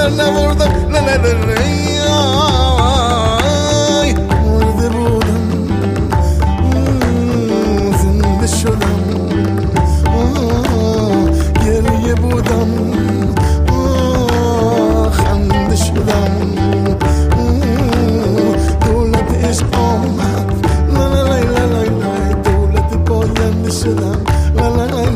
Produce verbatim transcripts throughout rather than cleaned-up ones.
سردر نبردم لا لا لا لا آی مرده بودم زنده شدم گریه بودم خنده شدم دولت عشق آمد لا لا لا لا لا دولت پاینده شدم لا لا لا لا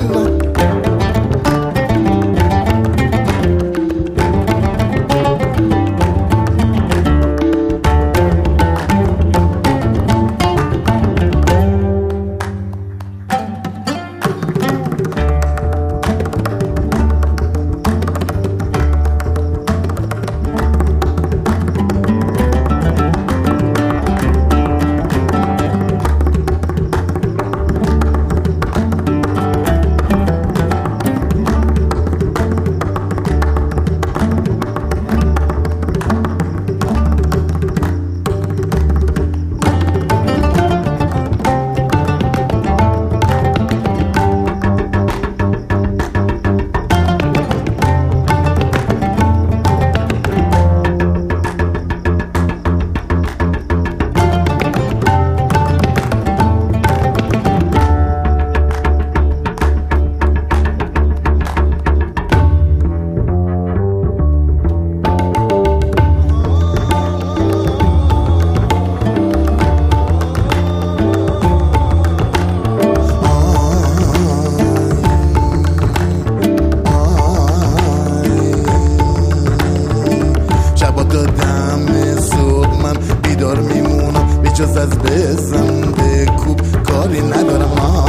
جز از بزن به کوب کاری ندارم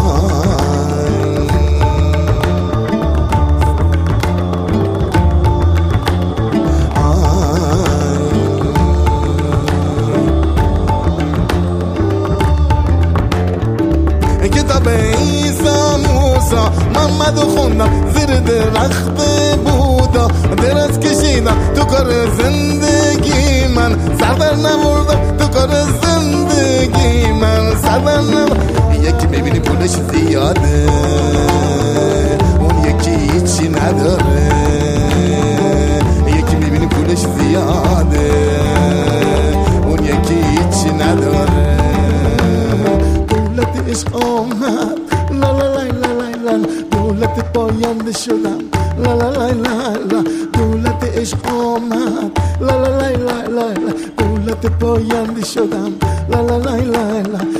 کتاب عیسی موسی محمد خوندم زیر درخت بودا دراز کشیدم تو کار زندگی من سردر نبردم تو کار زندگی من سردر نبردم یکی میبینی پولش زیاده اون یکی هیچی نداره یکی میبینی پولش زیاده اون یکی هیچی نداره دولت عشق آمد لا لا لا لا لا لا دولت پاینده شدم لا لا لا لا لا دولت عشق آمد لا لا لا لا لا دولت پاینده شدم لا لا لا لا لا